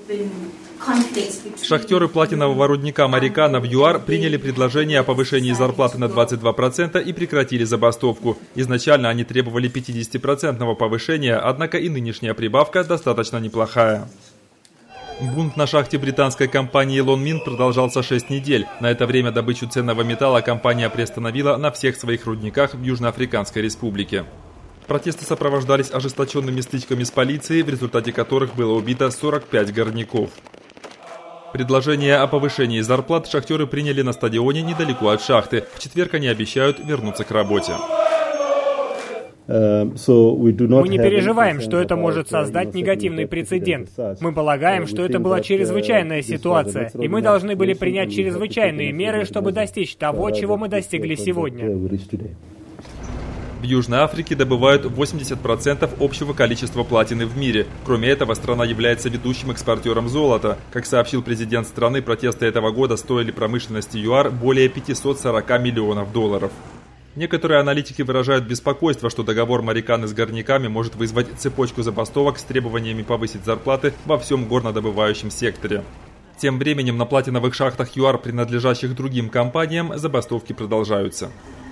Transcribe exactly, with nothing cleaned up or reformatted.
Шахтеры платинового рудника Марикана в ЮАР приняли предложение о повышении зарплаты на двадцать два процента и прекратили забастовку. Изначально они требовали пятидесятипроцентного повышения, однако и нынешняя прибавка достаточно неплохая. Бунт на шахте британской компании Лонмин продолжался шесть недель. На это время добычу ценного металла компания приостановила на всех своих рудниках в Южноафриканской республике. Протесты сопровождались ожесточенными стычками с полицией, в результате которых было убито сорок пять горняков. Предложение о повышении зарплат шахтеры приняли на стадионе недалеко от шахты. В четверг они обещают вернуться к работе. Мы не переживаем, что это может создать негативный прецедент. Мы полагаем, что это была чрезвычайная ситуация, и мы должны были принять чрезвычайные меры, чтобы достичь того, чего мы достигли сегодня. В Южной Африке добывают восемьдесят процентов общего количества платины в мире. Кроме этого, страна является ведущим экспортером золота. Как сообщил президент страны, протесты этого года стоили промышленности ЮАР более пятисот сорока миллионов долларов. Некоторые аналитики выражают беспокойство, что договор Мариканы с горняками может вызвать цепочку забастовок с требованиями повысить зарплаты во всем горнодобывающем секторе. Тем временем на платиновых шахтах ЮАР, принадлежащих другим компаниям, забастовки продолжаются.